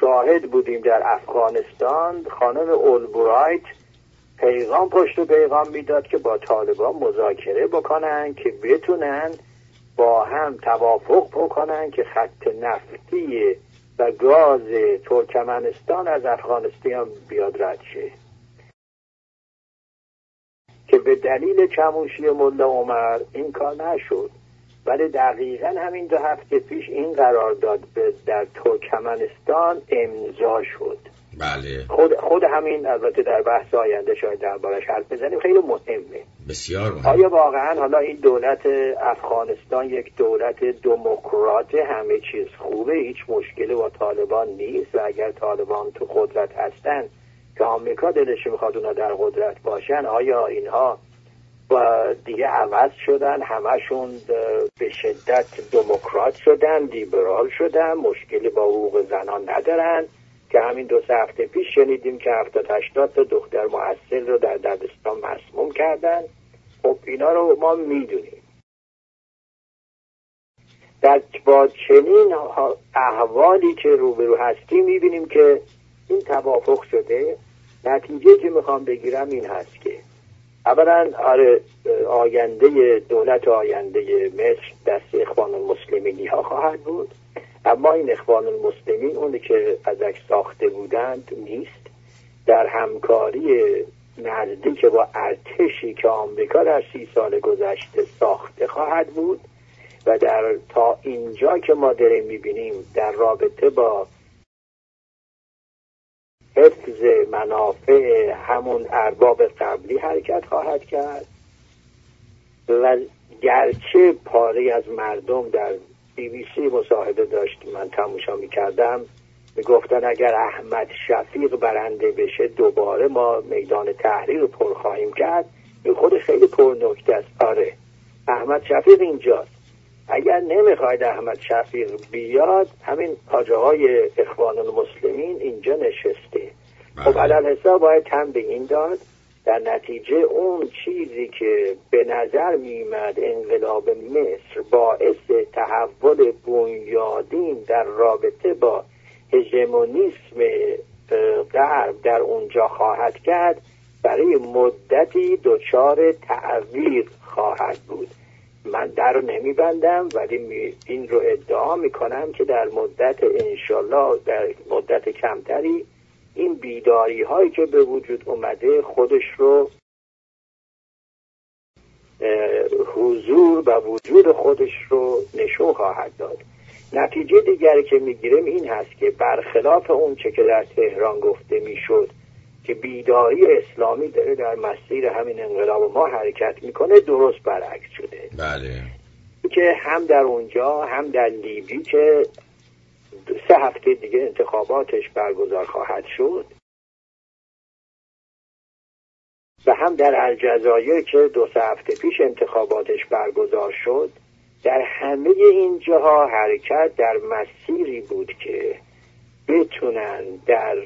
شاهد بودیم در افغانستان خانم اولبرایت پیغام پشت و پیغام میداد که با طالبان مذاکره بکنن که بتونن با هم توافق بکنن که خط نفتی و گاز ترکمنستان از افغانستان بیاد رد شه، که به دلیل چموشی ملا عمر این کار نشد. ولی دقیقا همین 2 هفته پیش این قرارداد در ترکمنستان امضا شد. بله. خود همین البته در بحث آینده شاید دربارش حرف بزنیم، خیلی مهمه. بسیار مهمه. آیا واقعا حالا این دولت افغانستان یک دولت دموکرات همه چیز خوبه، هیچ مشکلی با طالبان نیست و اگر طالبان تو قدرت هستن که آمریکا دلش میخواد اونا در قدرت باشن، آیا اینها با دیگه عوض شدن، همشون به شدت دموکرات شدن، لیبرال شدن، مشکلی با حقوق زنان ندارن؟ که همین 2 هفته پیش شنیدیم که 70-80 تا دختر محصل رو در دبستان مسموم کردن. خب اینا رو ما میدونیم. با چنین احوالی که روبرو هستیم میبینیم که این توافق شده. نتیجه که میخوام بگیرم این هست که اولا آینده دولت آینده مصر دست اخوان المسلمینی ها خواهد بود، اما این اخوان المسلمین اونی که ازش ساخته بودند نیست. در همکاری نزدیک با ارتشی که آمریکا در 30 سال گذشته ساخته خواهد بود و تا اینجا که ما داریم میبینیم در رابطه با حفظ منافع همون ارباب قبلی حرکت خواهد کرد. و گرچه پاره از مردم در BBC مصاحبه داشت، من تماشا میکردم، میگفتن اگر احمد شفیق برنده بشه دوباره ما میدان تحریر رو پر خواهیم کرد. این خودش خیلی پرنکته است. آره، احمد شفیق اینجاست. اگر نمیخواید احمد شفیق بیاد، همین آجاهای اخوان المسلمین اینجا نشسته. خب علل حساب باید تن به این داد. در نتیجه اون چیزی که به نظر میمد انقلاب مصر باعث تحول بنیادین در رابطه با هژمونیسم غرب در اونجا خواهد کرد، برای مدتی دچار تعویق خواهد بود. من در نمیبندم، ولی این رو ادعا میکنم که در مدت انشالله در مدت کمتری این بیداری هایی که به وجود اومده خودش رو حضور و وجود خودش رو نشون خواهد داد. نتیجه دیگری که میگیریم این هست که برخلاف اون چه که در تهران گفته میشد که بیداری اسلامی داره در مسیر همین انقلاب ما حرکت میکنه، درست برعکس شده. بله. که هم در اونجا هم در لیبی که 3 هفته دیگه انتخاباتش برگزار خواهد شد و هم در الجزایر که 2-3 هفته پیش انتخاباتش برگزار شد، در همه این جاها حرکت در مسیری بود که بتونن در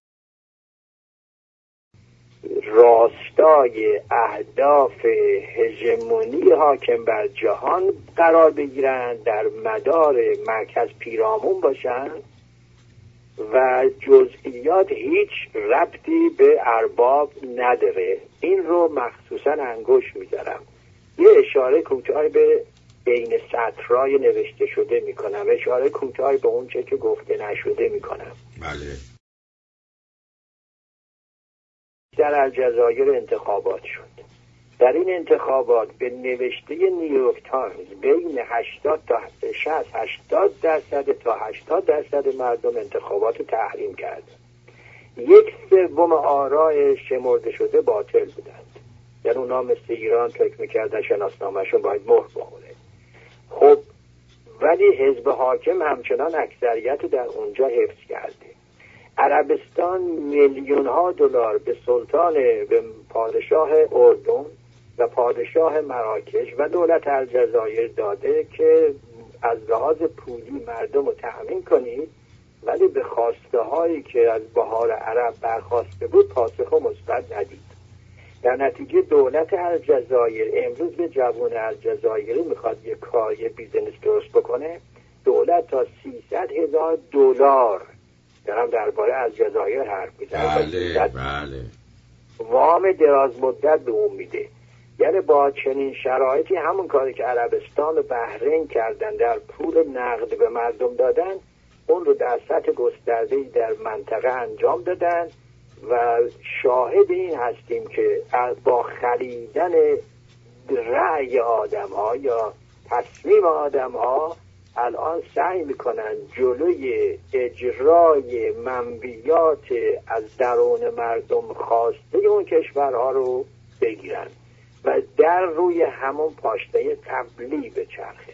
راستای اهداف هژمونی حاکم بر جهان قرار بگیرن، در مدار مرکز پیرامون باشن و جزئیات هیچ ربطی به ارباب نداره. این رو مخصوصا انگوش میذارم. یه اشاره کوتاهی به بین سطرهای نوشته شده میکنم، اشاره کوتاهی به اون چه که گفته نشده میکنم. بله. در الجزایر انتخابات شد. در این انتخابات به نوشته نیویورک تایمز بین 80 تا 80% تا 80% مردم انتخابات رو تحریم کردند. 1/3 آراء شمرده شده باطل بودند. یعنی اونا مثل ایران فکر میکردن شناسنامه‌شون باید مهر بخوره. خب ولی حزب حاکم همچنان اکثریت در اونجا حفظ کرده. عربستان میلیون‌ها دلار به به پادشاه اردن و پادشاه مراکش و دولت الجزایر داده که از لحاظ پولی مردم رو تأمین کنید، ولی به خواسته هایی که از بهار عرب برخواسته بود پاسخ مثبت ندید. در نتیجه دولت الجزایر امروز به جوان الجزایری میخواد یک کار، یک بیزنس درست بکنه. دولت تا $300,000 دارم درباره الجزایر حرف میزنم. بله. وام دراز مدت به اون میده. یعنی با چنین شرایطی همون کاری که عربستان و بحرین کردن، در پول نقد به مردم دادن، اون رو در سطح گسترده‌ای در منطقه انجام دادن و شاهد این هستیم که با خریدن رأی آدم ها یا تصمیم آدم ها الان سعی میکنن جلوی اجرای منویات از درون مردم خواسته اون کشورها رو بگیرن و در روی همون پاشنه قبلی بچرخه.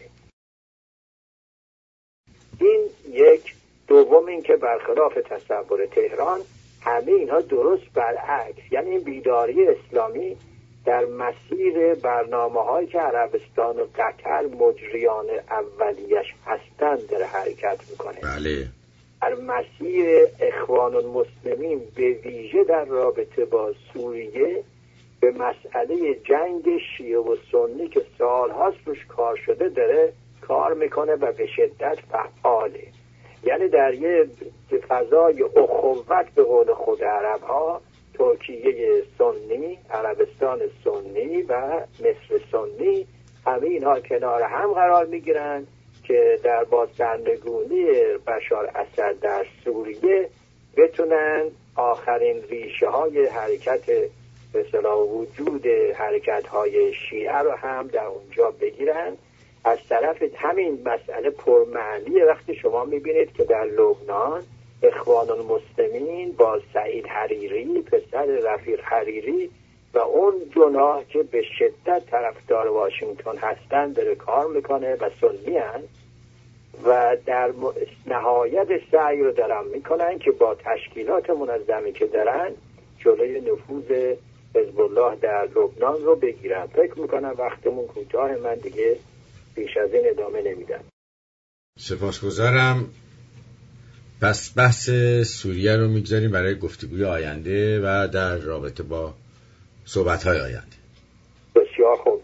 این یک. دوم این که برخلاف تصور تهران همه اینها درست برعکس، یعنی این بیداری اسلامی در مسیر برنامه‌هایی که عربستان و قطر مجریان اولیش هستند داره حرکت میکنه. بله. در مسیر اخوان المسلمین به ویژه در رابطه با سوریه به مسئله جنگ شیعه و سنی که سالهاست روش کار شده داره کار میکنه و به شدت فعاله. یعنی در یه فضای اخوت به قول خود عرب ها، ترکیه سنی، عربستان سنی و مصر سنی، همه اینها کنار هم قرار میگیرن که در بازسرنگونی بشار اسد در سوریه بتونن آخرین ریشه های حرکت به اصطلاح وجود حرکت های شیعه رو هم در اونجا بگیرن. از طرف همین مسئله پرمعنیه وقتی شما میبینید که در لبنان اخوان المسلمین با سعید حریری پسر رفیق حریری و اون جناح که به شدت طرفدار واشنگتن هستن داره کار میکنه و سنی هست و در نهایت سعی رو دارن میکنن که با تشکیلات منظمی که دارن جلوی نفوذ حزب الله در لبنان رو بگیرن. فکر میکنم وقتمون کوتاه، من دیگه بیش از این ادامه نمیدم. سپاسگزارم. پس بحث سوریه رو میگذاریم برای گفتگوی آینده و در رابطه با صحبت‌های آینده. بسیار خوب.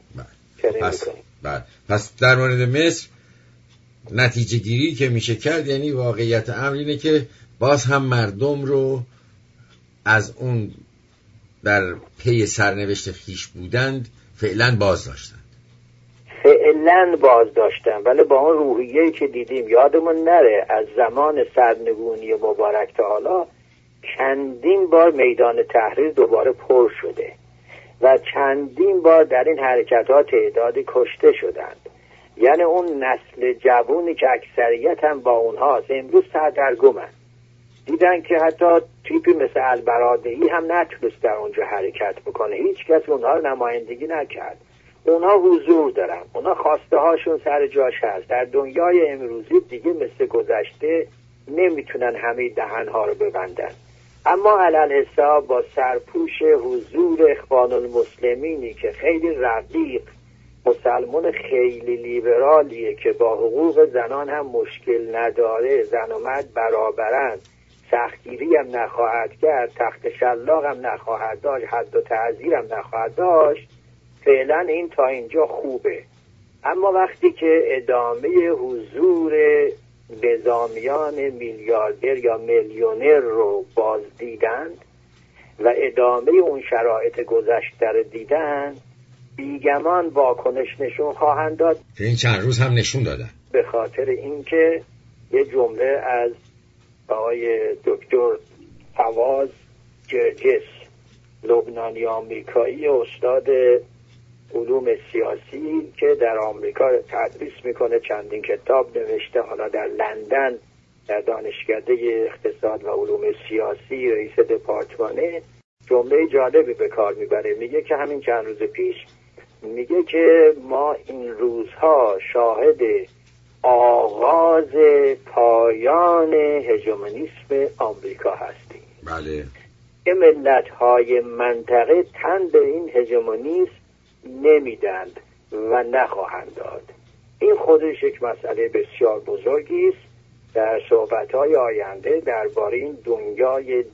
پس در مورد مصر نتیجه گیری که میشه کرد، یعنی واقعیت امر اینه که باز هم مردم رو از اون در پی سرنوشت خیش بودند فعلا باز داشتن، ولی با اون روحیه‌ای که دیدیم یادمون نره از زمان سرنگونی مبارک تعالی چندین بار میدان تحریر دوباره پر شده و چندین بار در این حرکت‌ها تعدادی کشته شدند. یعنی اون نسل جوونی که اکثریت هم با اونهاست امروز سردرگمن، دیدن که حتی تیپی مثل البرادعی هم نتونست در اونجا حرکت بکنه، هیچ کس اونها رو نمایندگی نکرد. اونها حضور دارن، اونها خواسته هاشون سر جاش هست. در دنیای امروزی دیگه مثل گذشته نمیتونن همه دهنها رو ببندن، اما علل حساب با سرپوش حضور اخوان المسلمینی که خیلی رقیق، مسلمان خیلی لیبرالیه که با حقوق زنان هم مشکل نداره، زن و مرد برابرن، سختگیری هم نخواهد کرد، تخت شلاق هم نخواهد داشت، حد و تعزیر هم نخواهد داشت، فعلا این تا اینجا خوبه. اما وقتی که ادامه حضور نظامیان میلیاردر یا میلیونر رو باز دیدند و ادامه اون شرایط گذشته رو دیدن، بیگمان واکنش نشون خواهند داد. این چند روز هم نشون دادن. به خاطر اینکه یه جمله از آقای دکتر فواز جرجس، لبنانی آمریکایی، استاد علوم سیاسی که در آمریکا تدریس میکنه، چندین کتاب نوشته، حالا در لندن در دانشکده اقتصاد و علوم سیاسی رئیس دپارتمانه، جمله جالبی به کار میبره. میگه که همین چند روز پیش میگه که ما این روزها شاهد آغاز پایان هژمونیسم آمریکا هستیم. بله. که ملت‌های منطقه تن به این هژمونیسم نمیدند و نخواهند داد. این خودش یک مسئله بسیار بزرگی است. در صحبت‌های آینده درباره این دنیای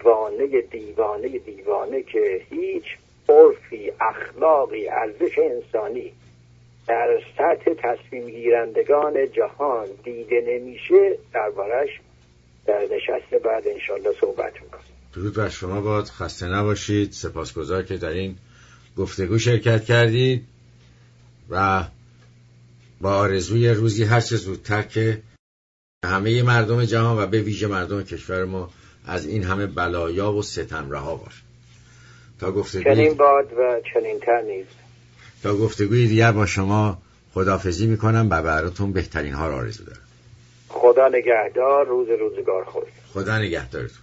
دیوانه که هیچ عرفی، اخلاقی، ارزش انسانی در سطح تصمیم گیرندگان جهان دیده نمیشه، دربارش در نشست بعد انشالله صحبت میکنیم. درود بر شما باد، خسته نباشید. سپاسگزار که در این گفتگو شرکت کردید و با آرزوی روزی هر چه زودتر که همه مردم جهان و به ویژه مردم کشور ما از این همه بلایا و ستم رها باشه. تا گفتگوی چنین باد و چنین تر نیز. تا گفتگوی دیگر با شما خداحافظی میکنم و براتون بهترین ها را آرزو دارم. خدا نگهدار. روزگار خوش. خدا نگهدارتون.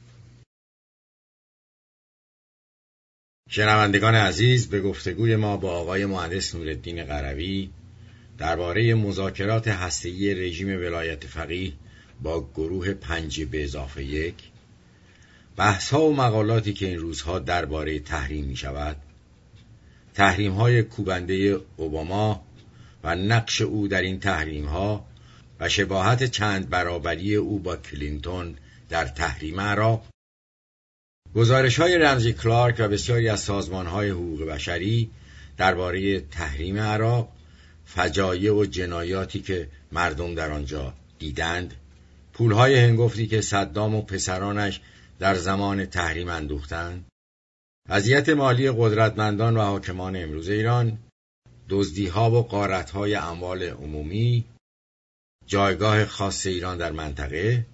شنوندگان عزیز، به گفتگوی ما با آقای مهندس نورالدین قروی درباره مذاکرات هسته‌ای رژیم ولایت فقیه با گروه 5+1 بحث‌ها و مقالاتی که این روزها درباره تحریم می‌شود، تحریم‌های کوبنده اوباما و نقش او در این تحریم‌ها و شباهت چند برابری او با کلینتون در تحریم عراق، گزارش‌های رمزی کلارک و بسیاری از سازمان‌های حقوق بشری درباره تحریم عراق، فجایع و جنایاتی که مردم در آنجا دیدند، پولهای هنگفتی که صدام و پسرانش در زمان تحریم اندوختند، وضعیت مالی قدرتمندان و حاکمان امروز ایران، دزدی‌ها و غارت‌های اموال عمومی، جایگاه خاص ایران در منطقه،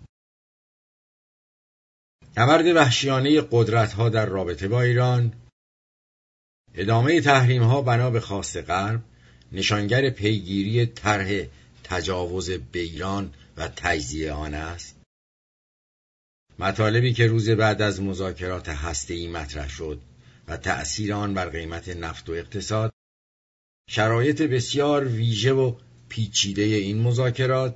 نبرد وحشیانه قدرت‌ها در رابطه با ایران، ادامه تحریم‌ها بنا به خواست غرب، نشانگر پیگیری طرح تجاوز به ایران و تجزیه آن است. مطالبی که روز بعد از مذاکرات هسته‌ای مطرح شد و تأثیر آن بر قیمت نفت و اقتصاد، شرایط بسیار ویژه و پیچیده این مذاکرات،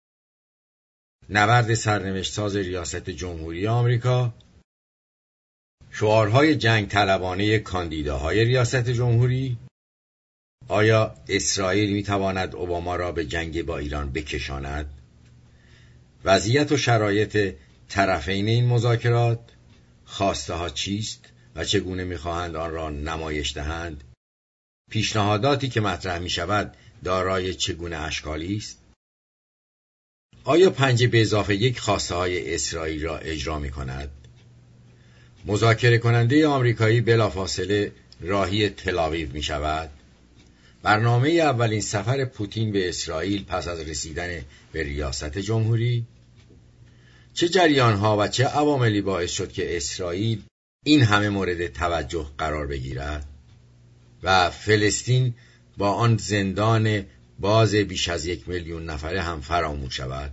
نبرد سرنوشت‌ساز ریاست جمهوری آمریکا، شعارهای جنگ طلبانه کاندیداهای ریاست جمهوری، آیا اسرائیل میتواند اوباما را به جنگ با ایران بکشاند؟ وضعیت و شرایط طرفین این مذاکرات، خواسته ها چیست و چگونه میخواهند آن را نمایش دهند؟ پیشنهاداتی که مطرح میشود دارای چگونه اشکالی است؟ آیا 5+1 خواسته های اسرائیل را اجرا میکند؟ مذاکره کننده آمریکایی بلافاصله راهی تل‌آویو میشود؟ برنامه اولین سفر پوتین به اسرائیل پس از رسیدن به ریاست جمهوری، چه جریان‌ها و چه عواملی باعث شد که اسرائیل این همه مورد توجه قرار بگیرد و فلسطین با آن زندان باز بیش از 1 میلیون نفره هم فراموش شود؟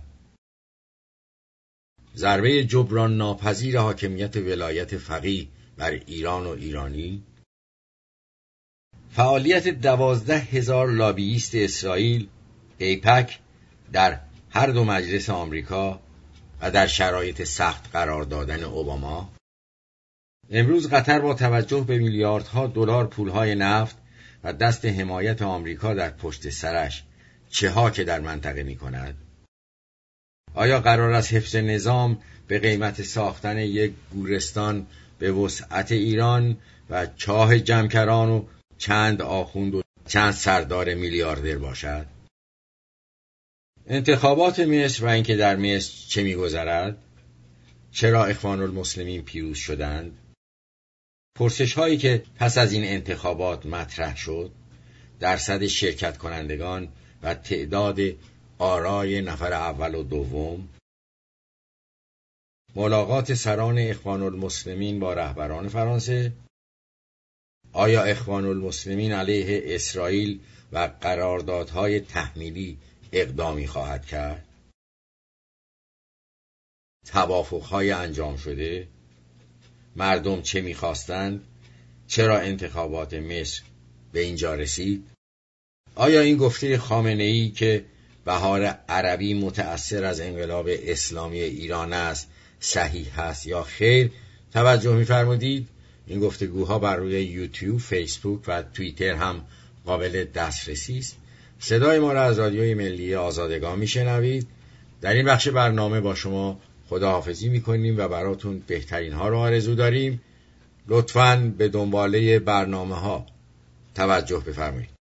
ضربه جبران ناپذیر حاکمیت ولایت فقیه بر ایران و ایرانی، فعالیت 12,000 لابییست اسرائیل ایپک در هر دو مجلس آمریکا و در شرایط سخت قرار دادن اوباما. امروز قطر با توجه به میلیاردها دلار پولهای نفت و دست حمایت آمریکا در پشت سرش چه ها که در منطقه می کند؟ آیا قرار است حفظ نظام به قیمت ساختن یک گورستان به وسعت ایران و چاه جمکران و چند آخوند و چند سردار میلیاردر باشد؟ انتخابات مصر و اینکه در مصر چه می‌گذرد؟ چرا اخوان المسلمین پیروز شدند؟ پرسش هایی که پس از این انتخابات مطرح شد، درصد شرکت کنندگان و تعداد آرای نفر اول و دوم، ملاقات سران اخوان المسلمین با رهبران فرانسه، آیا اخوان المسلمین علیه اسرائیل و قراردادهای تحمیلی اقدامی خواهد کرد؟ توافقهای انجام شده؟ مردم چه می‌خواستند؟ چرا انتخابات مصر به اینجا رسید؟ آیا این گفته خامنه‌ای که بهار عربی متأثر از انقلاب اسلامی ایران است صحیح است یا خیر؟ توجه می‌فرمودید؟ این گفتگوها بر روی یوتیوب، فیسبوک و توییتر هم قابل دسترسی است. صدای ما را از رادیوی ملی آزادگان میشنوید. در این بخش برنامه با شما خداحافظی میکنیم و براتون بهترین ها را آرزو داریم. لطفاً به دنباله برنامه ها توجه بفرمایید.